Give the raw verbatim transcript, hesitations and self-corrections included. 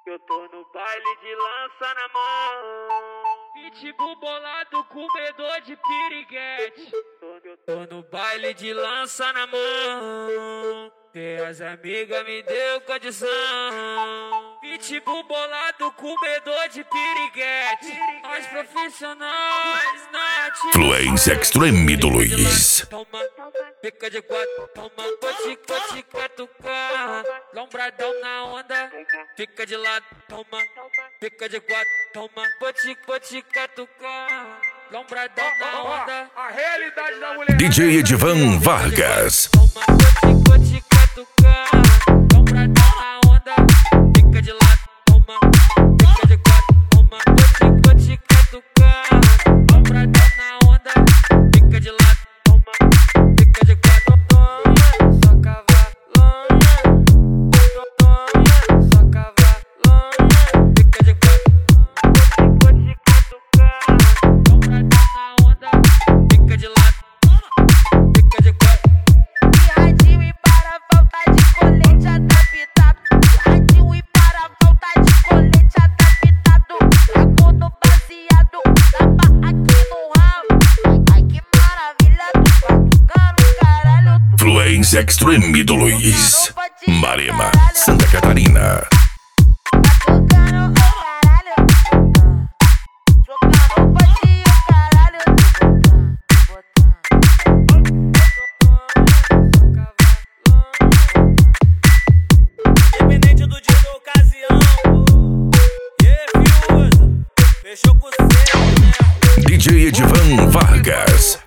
Eu tô no baile de lança na mão, pitbull bolado, comedor de piriguete. Eu tô no baile de lança na mão, e as amigas me deu condição. Pitbull bolado, comedor de piriguete. Nós profissionais na ativa. Fluência Extreme do Luiz. Toma, fica de quatro, toma, cote, cote, catucar. Lombradão na onda, fica de lado, toma, fica de quatro, toma, cote, cote, catucar. Lombradão na onda, A realidade da mulher. D J Edivan Vargas. toma, cote, cote, catucar. Lombradão na onda, fica de lado, toma, fica de quatro, toma, cote, cote, catucar. Lombradão na onda, fica de lado, toma, fica de quatro, toma, só cavalona, toma, só cavalona, fica de quatro, cote, catucar. Lombradão na onda, fica de lado, toma, fica de quatro. Radinho e para falta de colete adaptado. Radinho e para falta de colete adaptado. Trago no baseado, tapa aqui no rabo. Ai que maravilha, tu batucando caralho. Fluência Extreme do Luiz. Marema, Santa Catarina. Batucando o caralho. Trocando o patinho, caralho. Independente do dia da ocasião, e yeah, fiosa, fechou com você, né? D J Edivan Vargas.